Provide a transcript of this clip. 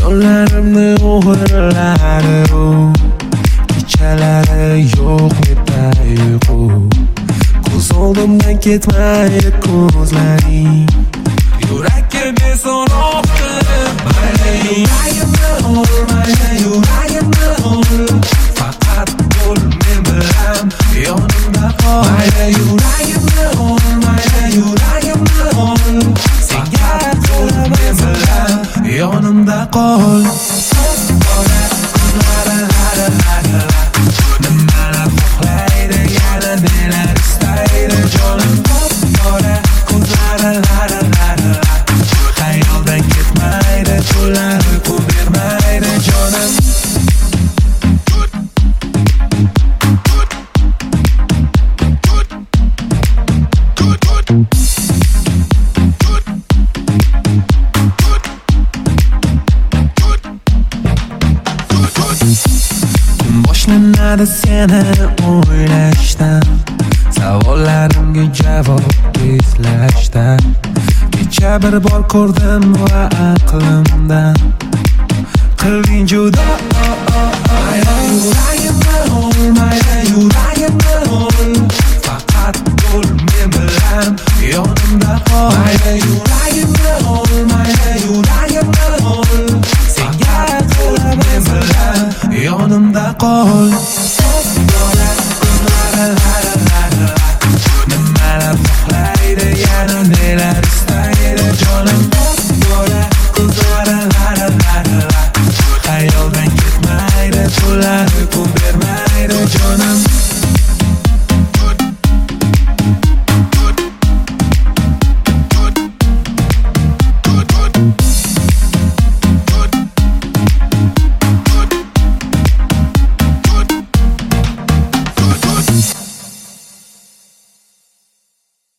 Jonlarimni o'g'irladi u. Kechalari yo'q menda uyqu. Ko'z oldimdan ketmaydi ko'zlaring. Yurakka beso'roq qilib mayli yuragimni ol, mayli yuragimni ol. Faqat bo'l men bilan yonimda qol. Mayli yuragimni ol, mayli yuragimni ol. Senga qo'lim men bilan yonimda qol. Nimalar xohlaydi yana nelar istaydi jonim. Xayoldan ketmaydi tunlar uyqu bermaydi jonim. Boshlanadi seni o'ylashdan, savollarimga javob izlashdan. Kecha bir bor ko'rdim va aqlimdan qilding judo. Mayli yuragimni ol, mayli yuragimni ol. Faqat bo'l men bilan yonimda qol. Mayli yuragimni ol, mayli yuragimni ol. Senga qo'lim men bilan yonimda qol. Nimalar xohlaydi yana nelar istaydi jonim. Xayoldan ketmaydi tunlar uyqu bermaydi jonim.